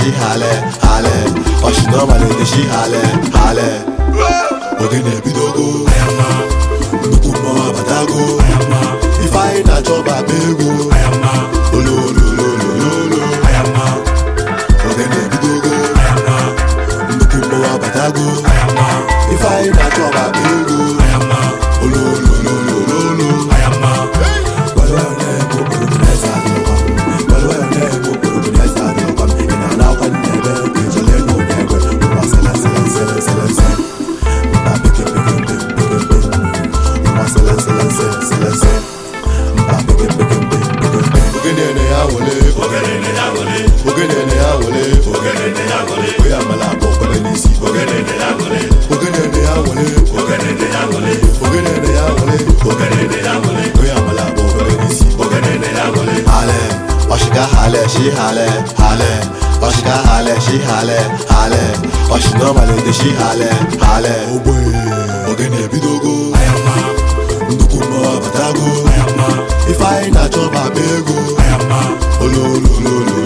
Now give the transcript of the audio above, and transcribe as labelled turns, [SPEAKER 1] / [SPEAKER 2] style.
[SPEAKER 1] she hale. Oh, she normally she hale. Ogene bidogo, nukumo abadago. If I na job abego, olololololo. Ogene bidogo, nukumo abadago. If I na job abego, olololololo. She hale. Oh, she got hale, she hale. Oh, she normally she hale. Oh boy, ogene bidogo, ndukumo abadago. If I na job abego, ololololo.